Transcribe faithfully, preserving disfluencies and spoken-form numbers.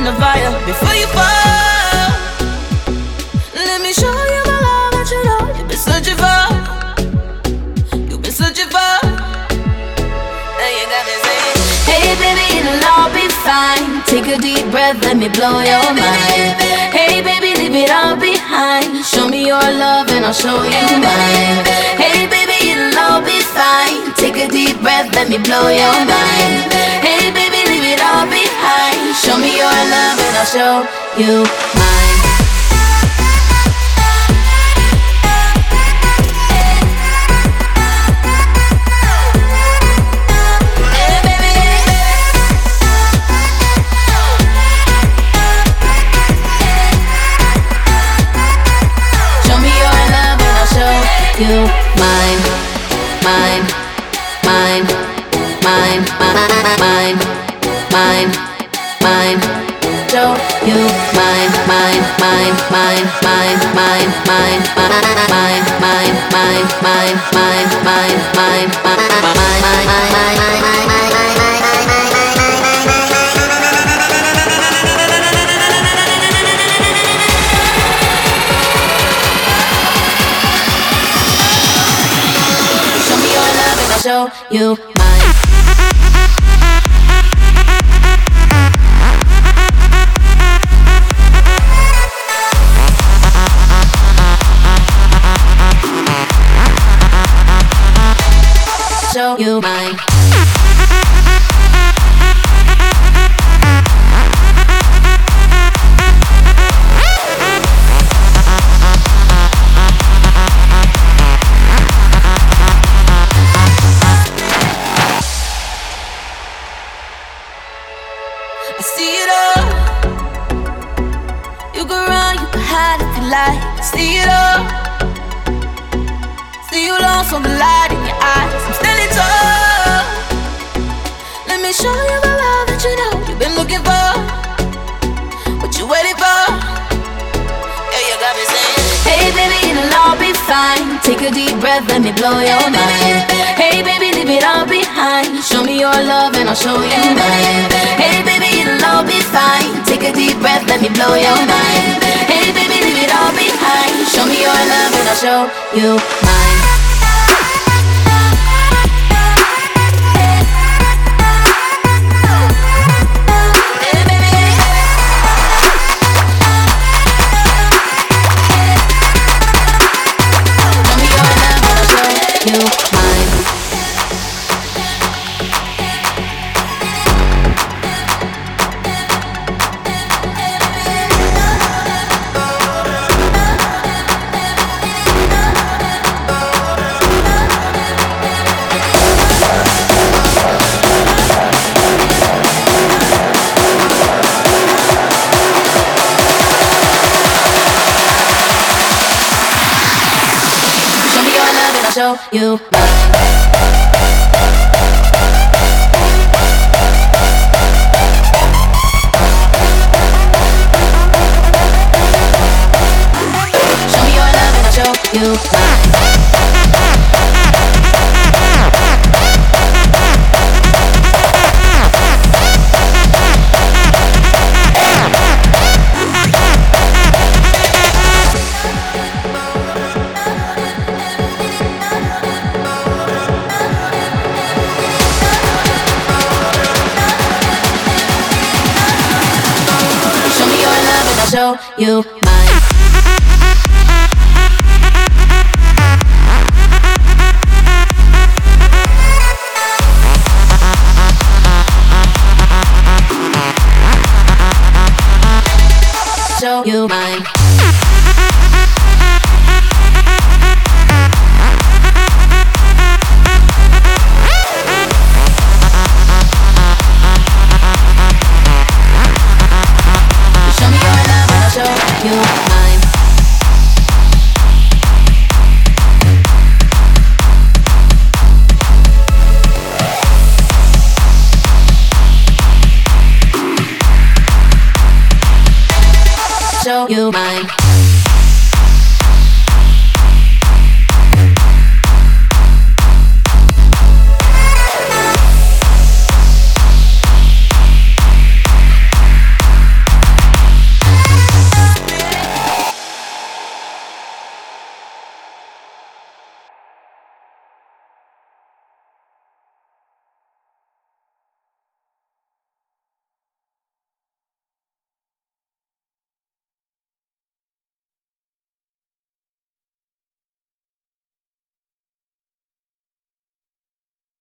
in the fire before you fall. Let me show you the love that you know you've been searching for. You've been searching for. Now you got me saying, hey baby, it'll all be fine. Take a deep breath, let me blow your mind. Hey baby, leave it all behind. Show me your love and I'll show you mine. Hey baby, it'll all be fine. Take a deep breath, let me blow your mind. Hey baby, leave it all behind. Show me your love and I'll show you mine. You mine, mine, mine, mine, mine, mine, mine. Show you mine, mine, mine, mine, mine, mine, mine, mine, mine, mine, mine, mine, mine, mine, show you mine. Show you mine. See it all. See you lost on the light in your eyes. I'm standing tall. Let me show you the love that you know you've been looking for. What you waiting for? Yeah, you got me saying, hey baby, it'll all be fine. Take a deep breath, let me blow your mind. Hey baby, leave it all behind. Show me your love and I'll show you mine. Hey baby, it'll all be fine. Take a deep breath, let me blow your mind. Hey baby, leave it all behind. Show me your love and I'll show you mine. Show you mine. Show me your love and I'll show you mine. Show you mine. Show you mine. You mine. Show you mine.